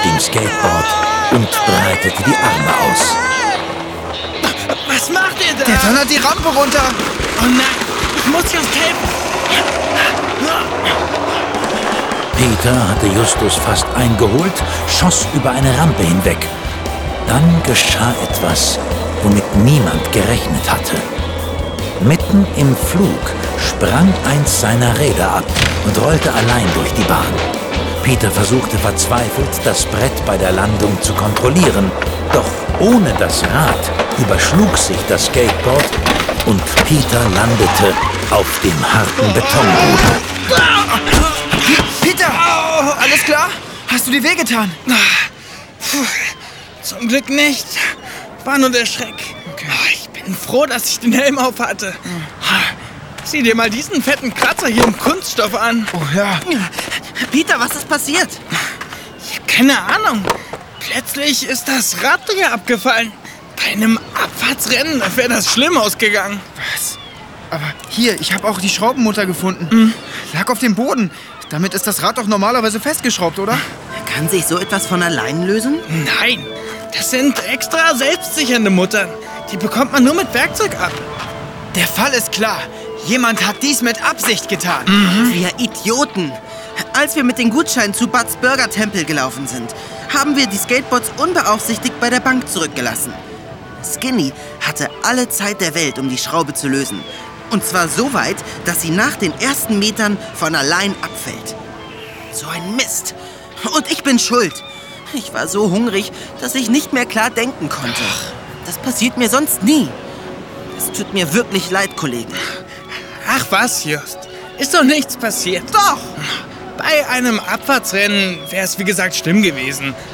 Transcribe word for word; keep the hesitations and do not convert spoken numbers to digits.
dem Skateboard und breitete die Arme aus. Was macht ihr da? Der donnert die Rampe runter. Oh nein, ich muss just helfen. Peter hatte Justus fast eingeholt, schoss über eine Rampe hinweg. Dann geschah etwas, womit niemand gerechnet hatte. Mitten im Flug sprang eins seiner Räder ab und rollte allein durch die Bahn. Peter versuchte verzweifelt, das Brett bei der Landung zu kontrollieren. Doch ohne das Rad überschlug sich das Skateboard und Peter landete auf dem harten Betonboden. Peter, alles klar? Hast du dir wehgetan? Puh, zum Glück nicht. War nur der Schreck. Okay. Ich bin froh, dass ich den Helm auf hatte. Sieh dir mal diesen fetten Kratzer hier im Kunststoff an. Oh ja. Peter, was ist passiert? Ich hab keine Ahnung. Plötzlich ist das Rad hier abgefallen. Bei einem Abfahrtsrennen wäre das schlimm ausgegangen. Was? Aber hier, ich habe auch die Schraubenmutter gefunden. Mhm. Lag auf dem Boden. Damit ist das Rad doch normalerweise festgeschraubt, oder? Kann sich so etwas von allein lösen? Nein, das sind extra selbstsichernde Muttern. Die bekommt man nur mit Werkzeug ab. Der Fall ist klar. Jemand hat dies mit Absicht getan. Mhm. Wir Idioten. Als wir mit den Gutscheinen zu Buds Burger Tempel gelaufen sind, haben wir die Skateboards unbeaufsichtigt bei der Bank zurückgelassen. Skinny hatte alle Zeit der Welt, um die Schraube zu lösen. Und zwar so weit, dass sie nach den ersten Metern von allein abfällt. So ein Mist. Und ich bin schuld. Ich war so hungrig, dass ich nicht mehr klar denken konnte. Das passiert mir sonst nie. Es tut mir wirklich leid, Kollegen. Ach was, Just. Ist doch nichts passiert. Doch! Bei einem Abfahrtsrennen wäre es wie gesagt schlimm gewesen.